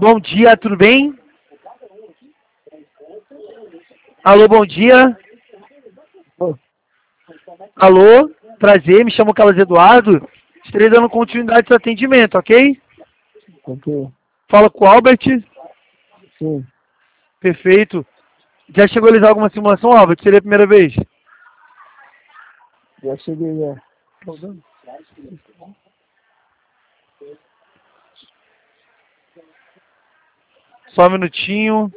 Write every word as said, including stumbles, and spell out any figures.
Bom dia, tudo bem? Alô, bom dia. Oh, Alô, prazer, me chamo Carlos Eduardo. Estarei dando continuidade ao atendimento, ok? ok. Fala com o Albert. Sim, Perfeito. Já chegou a realizar alguma simulação, Albert? Seria a primeira vez? já cheguei já. Só um minutinho.